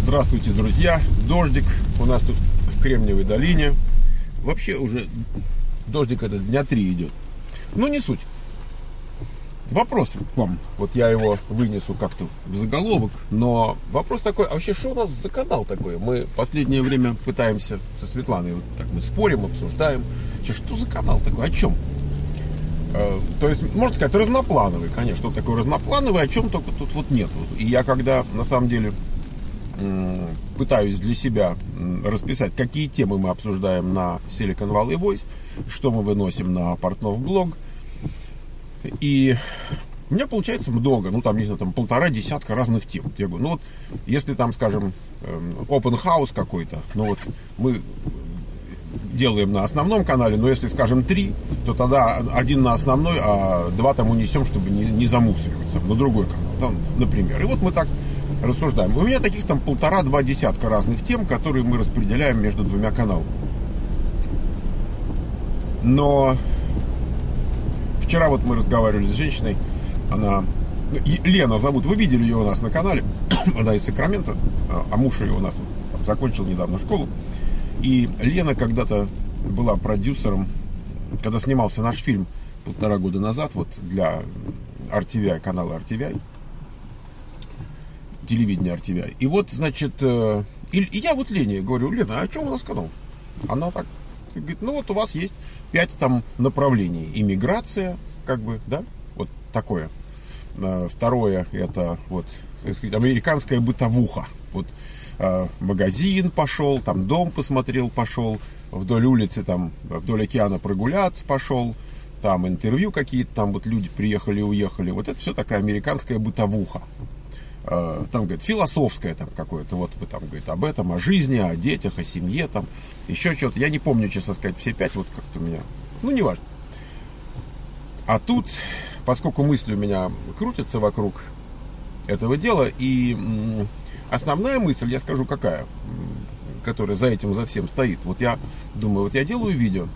Здравствуйте, друзья. Дождик у нас тут в Кремниевой долине. Вообще уже дождик этот дня 3 идет. Ну, не суть. Вопрос к вам. Вот я его вынесу как-то в заголовок. Но вопрос такой, а вообще что у нас за канал такой? Мы в последнее время пытаемся со Светланой, вот так мы спорим, обсуждаем. Что за канал такой? О чем? То есть, можно сказать, разноплановый, конечно. Он такой разноплановый, о чем только тут вот нет. И я когда, на самом деле, пытаюсь для себя расписать, какие темы мы обсуждаем на Silicon Valley Voice, что мы выносим на Портнов блог. И у меня получается много, ну там, не знаю, там 1,5 десятка разных тем. Я говорю, ну вот, если там, скажем, open house какой-то, ну вот мы делаем на основном канале, но если, скажем, 3, то тогда один на основной, а 2 там унесем, чтобы не замусоривать там, на другой канал, там, например. И вот мы так рассуждаем. У меня таких там 1,5-2 десятка разных тем, которые мы распределяем между 2 каналами. Но вчера вот мы разговаривали с женщиной, она, Лена зовут, вы видели ее у нас на канале, она из Сакрамента, а муж ее у нас там закончил недавно школу. И Лена когда-то была продюсером, когда снимался наш фильм 1,5 года назад, вот для RTVI, канала RTVI, телевидение RTVI. И вот, значит, и я вот Лене говорю, Лена, а о чем у нас канал? Она так говорит, ну вот у вас есть 5 там направлений. Иммиграция, как бы, да, вот такое. Второе, это вот, так сказать, американская бытовуха. Вот магазин пошел, там дом посмотрел, пошел, вдоль улицы, там, вдоль океана прогуляться пошел, там интервью какие-то, там вот люди приехали и уехали. Вот это все такая американская бытовуха. Там, говорит, философское там какое-то, вот вы там, говорит, об этом, о жизни, о детях, о семье, там, еще что-то. Я не помню, честно сказать, все 5, вот как-то у меня, ну, неважно. А тут, поскольку мысли у меня крутятся вокруг этого дела, и основная мысль, я скажу, какая, которая за этим, за всем стоит. Вот я думаю, вот я делаю видео,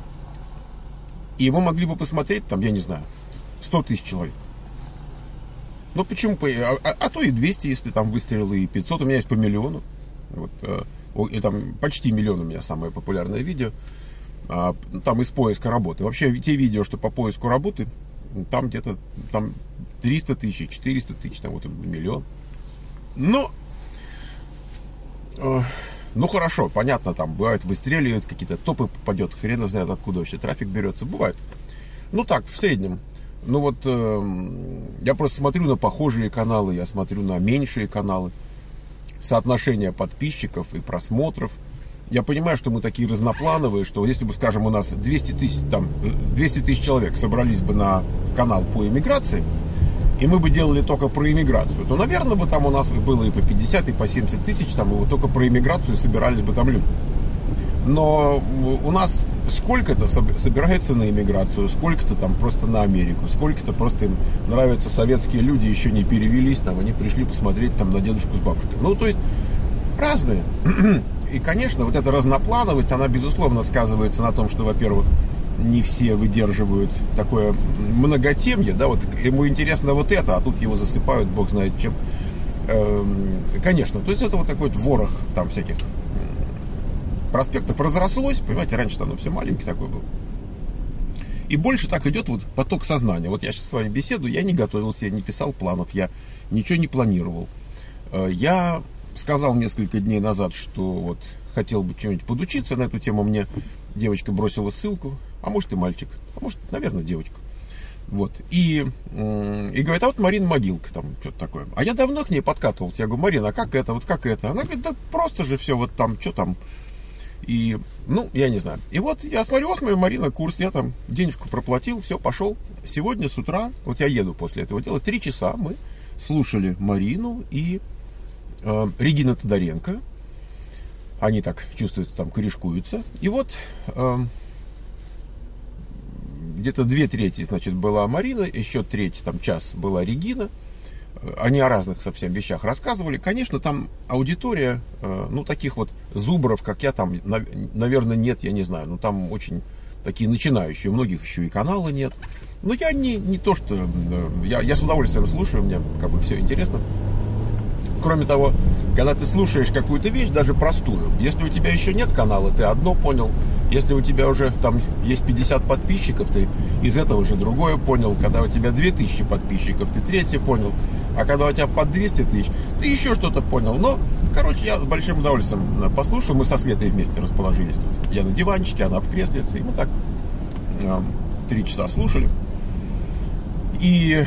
и его могли бы посмотреть, там, я не знаю, 100 тысяч человек. Ну, почему? А то и 200, если там выстрелы, и 500. У меня есть по 1 миллиону. Вот, и там почти 1 миллион у меня самое популярное видео. Там из поиска работы. Вообще, те видео, что по поиску работы, там где-то там 300 тысяч, 400 тысяч, там вот 1 миллион. Но, ну, хорошо, понятно, там бывает, выстреливают, какие-то топы попадет, хрен знает, откуда вообще трафик берется. Бывает. Ну, так, в среднем. Ну вот, я просто смотрю на похожие каналы, я смотрю на меньшие каналы, соотношение подписчиков и просмотров. Я понимаю, что мы такие разноплановые, что если бы, скажем, у нас 200 тысяч человек собрались бы на канал по иммиграции, и мы бы делали только про иммиграцию, то, наверное, бы там у нас было и по 50, и по 70 тысяч, там, и вот только про иммиграцию собирались бы там люди. Но у нас сколько-то собирается на иммиграцию, сколько-то там просто на Америку, сколько-то просто им нравятся советские люди, еще не перевелись, там, они пришли посмотреть там на дедушку с бабушкой. Ну, то есть, разные. И, конечно, вот эта разноплановость, она, безусловно, сказывается на том, что, во-первых, не все выдерживают такое многотемье, да, вот ему интересно вот это, а тут его засыпают, бог знает чем. Конечно, то есть это вот такой вот ворох там всяких проспектов разрослось, понимаете, раньше-то оно все маленький такой был. И больше так идет вот поток сознания. Вот я сейчас с вами беседую, я не готовился, я не писал планов, я ничего не планировал. Я сказал несколько дней назад, что вот хотел бы чем-нибудь подучиться на эту тему. Мне девочка бросила ссылку, а может и мальчик, а может, наверное, девочка. Вот. И говорит, а вот Марина Могилка, там что-то такое. А я давно к ней подкатывался. Я говорю, Марина, а как это, вот как это? Она говорит, да просто же все, вот там, что там. И, ну, я не знаю. И вот я смотрю, Марина, курс, я там денежку проплатил, все, пошел. Сегодня с утра, вот я еду после этого дела, 3 часа мы слушали Марину и Регина Тодоренко. Они так чувствуются, там корешкуются. И вот где-то 2/3, значит, была Марина, еще 1/3, там час была Регина. Они о разных совсем вещах рассказывали. Конечно, там аудитория, ну, таких вот зубров, как я, там, наверное, нет, я не знаю. Ну, там очень такие начинающие, у многих еще и канала нет. Но я не то, что... Я с удовольствием слушаю, мне как бы все интересно. Кроме того, когда ты слушаешь какую-то вещь, даже простую, если у тебя еще нет канала, ты одно понял. Если у тебя уже там есть 50 подписчиков, ты из этого уже другое понял. Когда у тебя 2000 подписчиков, ты третье понял. А когда у тебя под 200 тысяч, ты еще что-то понял. Но, короче, я с большим удовольствием послушал. Мы со Светой вместе расположились тут. Я на диванчике, она в креслице. И мы так 3 часа слушали. И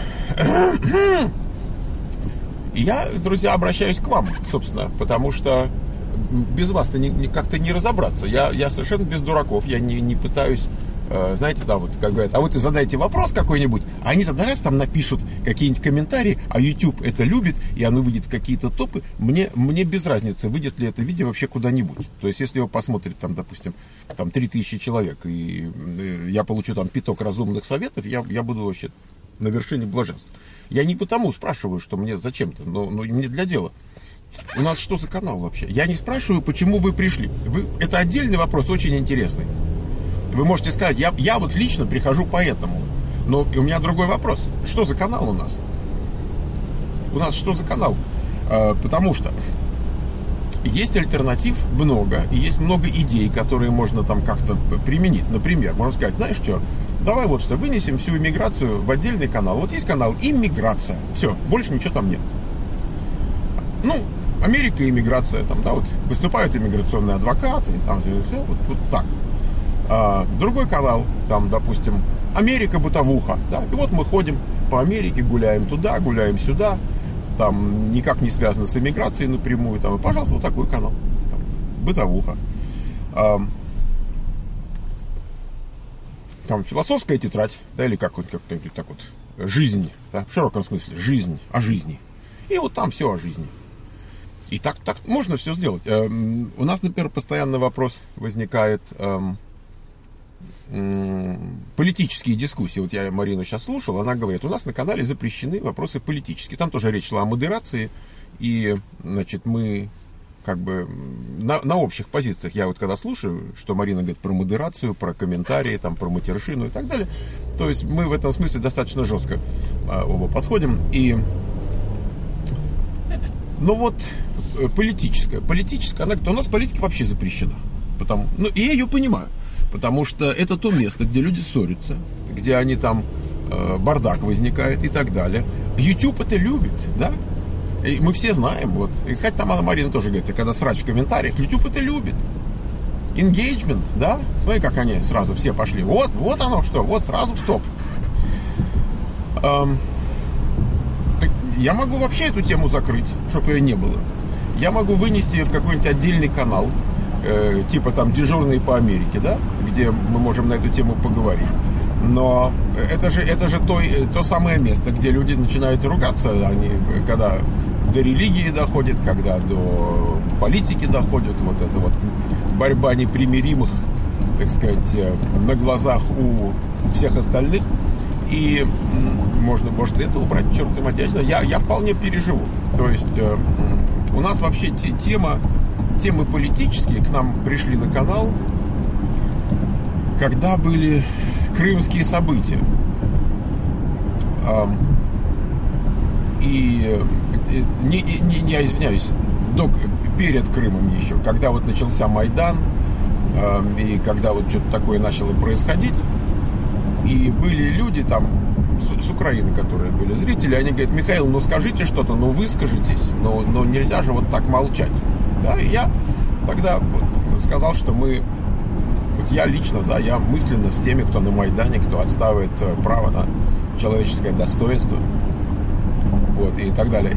я, друзья, обращаюсь к вам, собственно, потому что без вас-то как-то не разобраться. Я совершенно без дураков, я не пытаюсь, знаете, там вот, как говорят, а вы задайте вопрос какой-нибудь, а они тогда раз там напишут какие-нибудь комментарии, а YouTube это любит, и оно выйдет в какие-то топы, мне без разницы, выйдет ли это видео вообще куда-нибудь. То есть, если его посмотрит, там, допустим, там 3000 человек, и я получу там пяток разумных советов, я буду вообще на вершине блаженства. Я не потому спрашиваю, что мне зачем-то, но мне для дела. У нас что за канал вообще? Я не спрашиваю, почему вы пришли. Это отдельный вопрос, очень интересный. Вы можете сказать, я вот лично прихожу поэтому. Но у меня другой вопрос. Что за канал у нас? У нас что за канал? Потому что есть альтернатив много, и есть много идей, которые можно там как-то применить. Например, можно сказать, знаешь что, давай вот что, вынесем всю иммиграцию в отдельный канал. Вот есть канал «Иммиграция». Все, больше ничего там нет. Ну, Америка и иммиграция, там, да, вот выступают иммиграционные адвокаты, там все вот так. Другой канал, там, допустим, Америка бытовуха, да, и вот мы ходим по Америке, гуляем туда, гуляем сюда, там никак не связано с иммиграцией напрямую, там, и, пожалуйста, вот такой канал, там, бытовуха. Там философская тетрадь, да, или как-нибудь так вот, жизнь, да, в широком смысле, жизнь, о жизни. И вот там все о жизни. И так можно все сделать. У нас, например, постоянно вопрос возникает, политические дискуссии. Вот я Марину сейчас слушал, она говорит, у нас на канале запрещены вопросы политические. Там тоже речь шла о модерации, и, значит, мы как бы на общих позициях. Я вот когда слушаю, что Марина говорит про модерацию, про комментарии, там, про матершину и так далее, то есть мы в этом смысле достаточно жестко оба подходим. И ну вот политическая, она говорит, у нас политика вообще запрещена. Ну, и я ее понимаю. Потому что это то место, где люди ссорятся, где они там, бардак возникает и так далее. YouTube это любит, да? И мы все знаем, вот. И, кстати, там Марина тоже говорит, когда срач в комментариях, YouTube это любит. Engagement, да? Смотри, как они сразу все пошли. Вот оно что, вот сразу в стоп. Я могу вообще эту тему закрыть, чтобы ее не было. Я могу вынести в какой-нибудь отдельный канал, типа там «Дежурные по Америке», да, где мы можем на эту тему поговорить. Но это же то самое место, где люди начинают ругаться, они, когда до религии доходит, когда до политики доходит, вот эта вот борьба непримиримых, так сказать, на глазах у всех остальных. И может это убрать, черт возьми, я вполне переживу. То есть у нас вообще темы политические к нам пришли на канал, когда были крымские события. Я извиняюсь, перед Крымом еще, когда вот начался Майдан, и когда вот что-то такое начало происходить, и были люди там с Украины, которые были зрители, они говорят, Михаил, ну скажите что-то, ну выскажитесь, но нельзя же вот так молчать. Да, и я тогда вот сказал, что вот я лично, да, я мысленно с теми, кто на Майдане, кто отстаивает право на человеческое достоинство, вот, и так далее.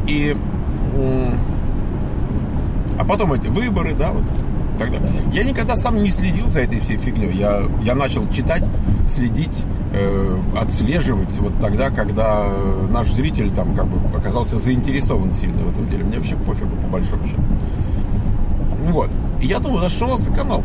А потом эти выборы, да, вот, и так далее. Я никогда сам не следил за этой всей фигней. Я начал читать, следить, отслеживать вот тогда, когда наш зритель там как бы оказался заинтересован сильно в этом деле. Мне вообще пофигу, по большому счету. Вот. И я думаю, что у нас за канал?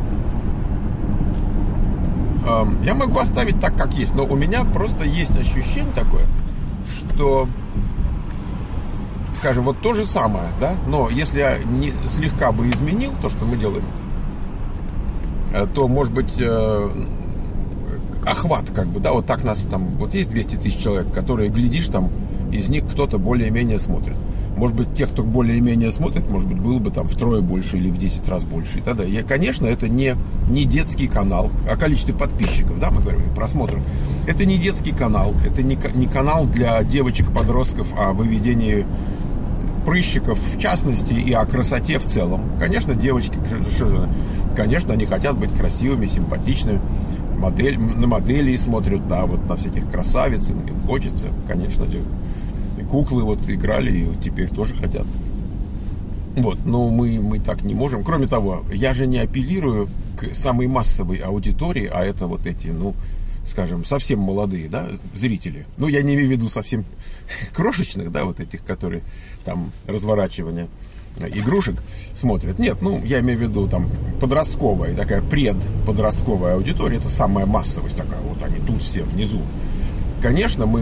Я могу оставить так, как есть, но у меня просто есть ощущение такое, что, скажем, вот то же самое, да, но если я не слегка бы изменил то, что мы делаем, то, может быть, охват, как бы, да, вот так нас там, вот есть 200 тысяч человек, которые, глядишь, там, из них кто-то более-менее смотрит. может быть, тех, кто более-менее смотрит, может быть, было бы там втрое больше или в 10 раз больше. И тогда, конечно, это не детский канал. О количестве подписчиков, да, мы говорим, просмотров. Это не детский канал, это не канал для девочек-подростков о выведении прыщиков в частности и о красоте в целом. Конечно, девочки, конечно, они хотят быть красивыми, симпатичными. На моделей смотрят, да, вот на всяких красавиц, им хочется, конечно, куклы вот играли и теперь тоже хотят. Вот, но мы так не можем. Кроме того, я же не апеллирую к самой массовой аудитории, а это вот эти, скажем, совсем молодые, да, зрители. Я не имею в виду совсем крошечных, да, вот этих, которые там разворачивание игрушек смотрят. Нет, я имею в виду там подростковая, такая предподростковая аудитория, это самая массовость такая, вот они тут все внизу. Конечно,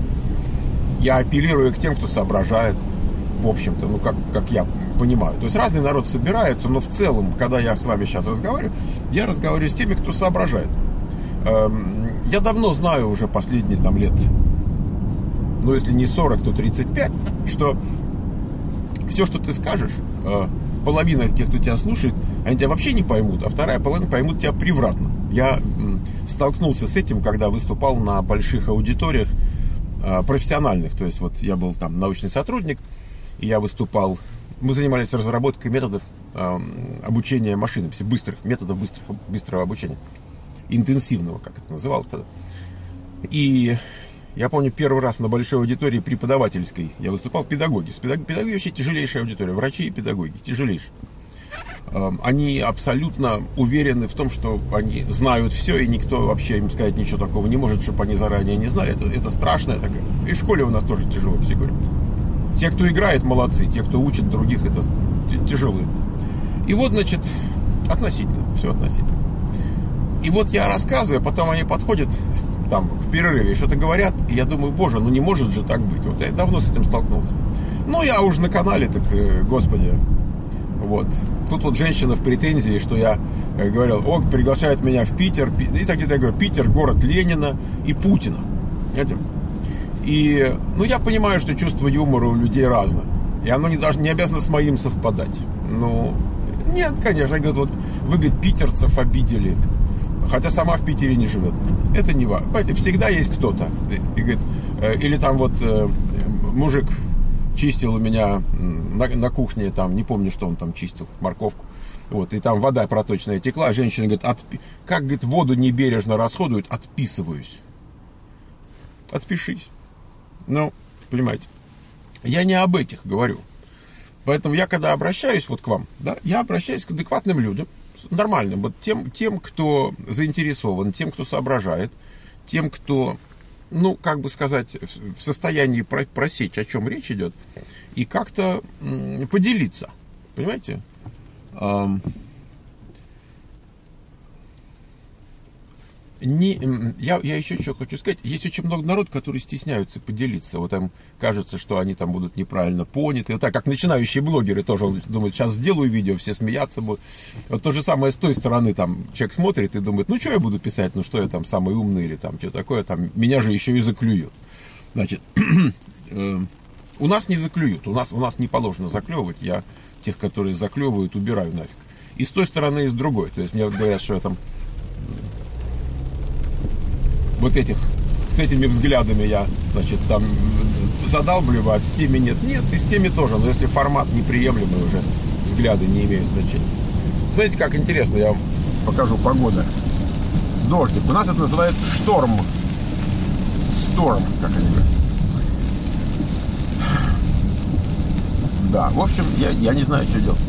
я апеллирую к тем, кто соображает, в общем-то, как я понимаю. То есть разный народ собирается, но в целом, когда я с вами сейчас разговариваю, я разговариваю с теми, кто соображает. Я давно знаю уже последние лет, если не 40, то 35, что все, что ты скажешь, половина тех, кто тебя слушает, они тебя вообще не поймут, а вторая половина поймут тебя превратно. Я столкнулся с этим, когда выступал на больших аудиториях профессиональных. То есть вот я был там научный сотрудник, и я выступал. Мы занимались разработкой методов обучения машинописи, методов быстрого обучения, интенсивного, как это называлось тогда. И я помню, первый раз на большой аудитории преподавательской я выступал, педагоги. Педагоги вообще тяжелейшая аудитория, врачи и педагоги, тяжелейшие. Они абсолютно уверены в том, что они знают все, и никто вообще им сказать ничего такого не может, чтобы они заранее не знали. Это страшная такая. И в школе у нас тоже тяжело, все говорят. Те, кто играет, молодцы, те, кто учит других, это тяжелые. И вот, значит, все относительно. И вот я рассказываю, потом они подходят там в перерыве, что-то говорят, и я думаю, боже, не может же так быть. Вот я давно с этим столкнулся. Я уже на канале, так, господи, вот. Тут вот женщина в претензии, что я говорил, приглашают меня в Питер, и так я говорю, Питер, город Ленина и Путина. Знаете? И, я понимаю, что чувство юмора у людей разное. И оно даже не обязано с моим совпадать. Нет, конечно, говорят, вот вы, говорит, питерцев обидели. Хотя сама в Питере не живет. Это не важно. Понимаете, всегда есть кто-то. И говорит, или там вот мужик чистил у меня на кухне, там, не помню, что он там чистил, морковку. Вот, и там вода проточная текла, а женщина говорит, как, говорит, воду небережно расходуют, отписываюсь. Отпишись. Понимаете, я не об этих говорю. Поэтому я, когда обращаюсь вот к вам, да, я обращаюсь к адекватным людям, нормальным, вот тем, кто заинтересован, тем, кто соображает, тем, кто, как бы сказать, в состоянии просечь, о чем речь идет, и как-то поделиться, понимаете? Я еще что хочу сказать. Есть очень много народу, которые стесняются поделиться. Вот им кажется, что они там будут неправильно поняты. Вот так, как начинающие блогеры тоже думают, сейчас сделаю видео, все смеяться будут. Вот то же самое с той стороны, там, человек смотрит и думает, что я буду писать, что я там самый умный или там, что такое, там, меня же еще и заклюют. Значит, у нас не заклюют, у нас не положено заклевывать. Я тех, которые заклевывают, убираю нафиг. И с той стороны, и с другой. То есть мне вот говорят, что я там вот с этими взглядами я, значит, там задалбливаю, с теми нет. Нет, и с теми тоже, но если формат неприемлемый, уже взгляды не имеют значения. Смотрите, как интересно, я вам покажу погода. Дождик. У нас это называется шторм. Шторм, как они говорят. Да, в общем, я не знаю, что делать.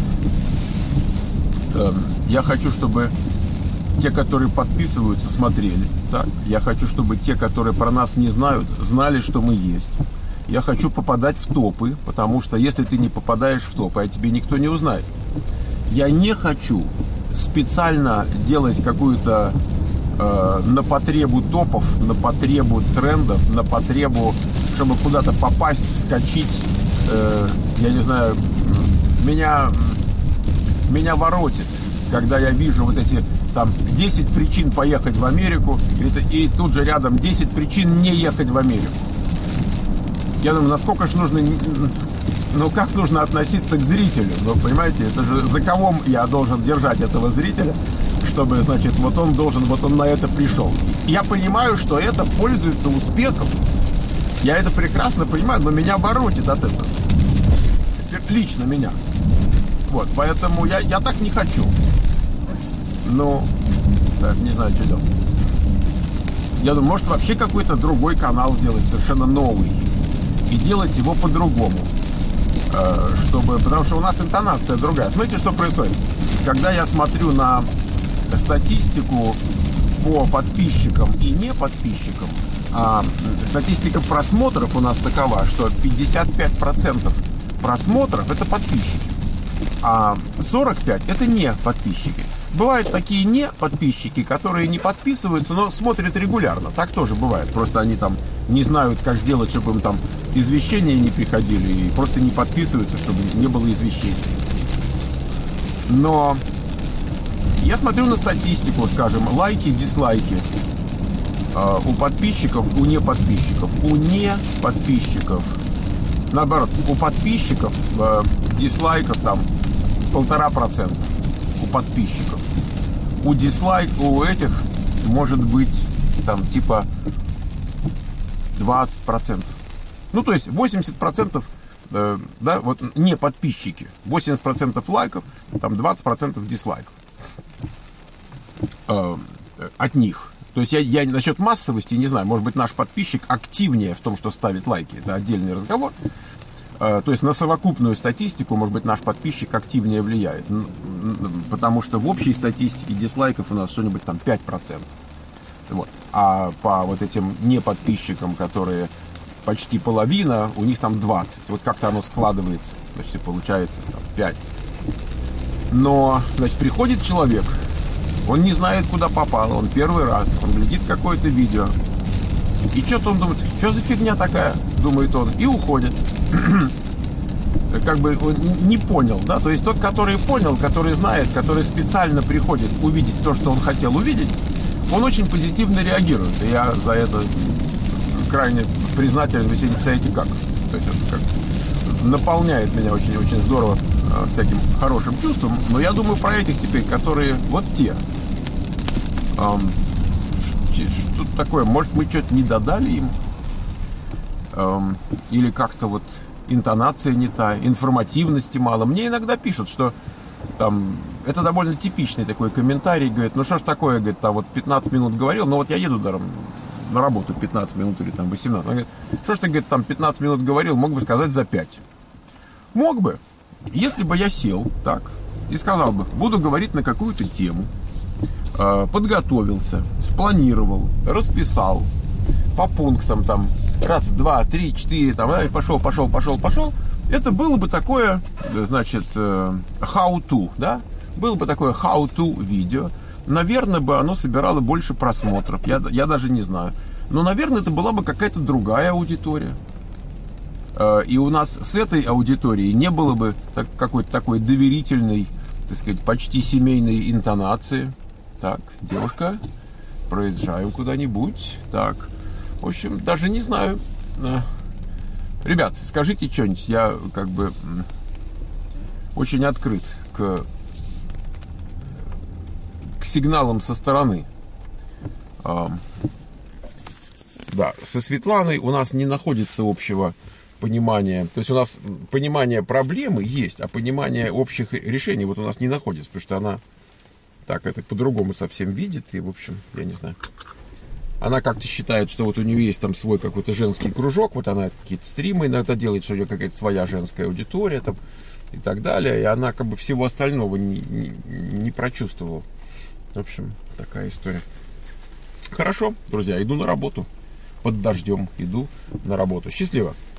Я хочу, чтобы те, которые подписываются, смотрели. Так? Я хочу, чтобы те, которые про нас не знают, знали, что мы есть. Я хочу попадать в топы, потому что если ты не попадаешь в топы, о тебе никто не узнает. Я не хочу специально делать какую-то на потребу топов, на потребу трендов, на потребу, чтобы куда-то попасть, вскочить. Я не знаю, меня воротит, когда я вижу вот эти там 10 причин поехать в Америку, и тут же рядом 10 причин не ехать в Америку. Я думаю, насколько же нужно ну как нужно относиться к зрителю? Ну, понимаете, это же за кого я должен держать этого зрителя, чтобы, значит, вот он на это пришел. Я понимаю, что это пользуется успехом. Я это прекрасно понимаю, но меня воротит от этого. Лично меня. Вот, поэтому я так не хочу. Ну, так, не знаю, что делать. Я думаю, может вообще какой-то другой канал сделать, совершенно новый. И делать его по-другому. Потому что у нас интонация другая. Смотрите, что происходит. Когда я смотрю на статистику по подписчикам и не подписчикам, статистика просмотров у нас такова, что 55% просмотров это подписчики, а 45% это не подписчики. Бывают такие не подписчики, которые не подписываются, но смотрят регулярно. Так тоже бывает. Просто они там не знают, как сделать, чтобы им там извещения не приходили, и просто не подписываются, чтобы не было извещений. Но я смотрю на статистику, скажем, лайки, дизлайки у подписчиков, у не подписчиков. У не подписчиков, наоборот, у подписчиков дизлайков там 1,5%. У подписчиков. У у этих может быть там типа 20%. Ну, то есть 80%, да, вот не подписчики. 80% лайков, там 20% дизлайков от них. То есть я насчет массовости не знаю. Может быть, наш подписчик активнее в том, что ставит лайки. Это отдельный разговор. То есть на совокупную статистику, может быть, наш подписчик активнее влияет. Потому что в общей статистике дизлайков у нас что-нибудь там 5%. Вот. А по вот этим не подписчикам, которые почти половина, у них там 20. Вот как-то оно складывается. Значит, получается там 5. Но, значит, приходит человек, он не знает, куда попал, он первый раз, он глядит какое-то видео. И что-то он думает, что за фигня такая, думает он, и уходит. Как бы он не понял, да, то есть тот, который понял, который знает, который специально приходит увидеть то, что он хотел увидеть, он очень позитивно реагирует. И я за это крайне признателен, вы себе не представляете как. То есть это как наполняет меня очень-очень здорово всяким хорошим чувством. Но я думаю про этих теперь, которые вот те. Что такое? Может, мы что-то не додали им? Или как-то вот интонация не та, информативности мало. Мне иногда пишут, что там, это довольно типичный такой комментарий, говорит, ну что ж такое, говорит, там вот 15 минут говорил, но вот я еду на работу 15 минут или там 18. Он говорит, что ж ты, говорит, там 15 минут говорил, мог бы сказать за 5. Мог бы, если бы я сел так и сказал бы, буду говорить на какую-то тему, подготовился, спланировал, расписал по пунктам там, раз, два, три, четыре, там, и пошел. Это было бы такое, значит, how to, да? Было бы такое how to видео. Наверное, бы оно собирало больше просмотров. Я даже не знаю. Но, наверное, это была бы какая-то другая аудитория. И у нас с этой аудиторией не было бы какой-то такой доверительной, так сказать, почти семейной интонации. Так, девушка, проезжаем куда-нибудь. Так, в общем, даже не знаю. Ребят, скажите что-нибудь. Я как бы очень открыт к сигналам со стороны. Да, со Светланой у нас не находится общего понимания. То есть у нас понимание проблемы есть, а понимание общих решений вот у нас не находится, потому что она так это по-другому совсем видит. И, в общем, я не знаю. Она как-то считает, что вот у нее есть там свой какой-то женский кружок, вот она какие-то стримы иногда делает, что у нее какая-то своя женская аудитория там и так далее. И она как бы всего остального не прочувствовала. В общем, такая история. Хорошо, друзья, иду на работу. Под дождем иду на работу. Счастливо.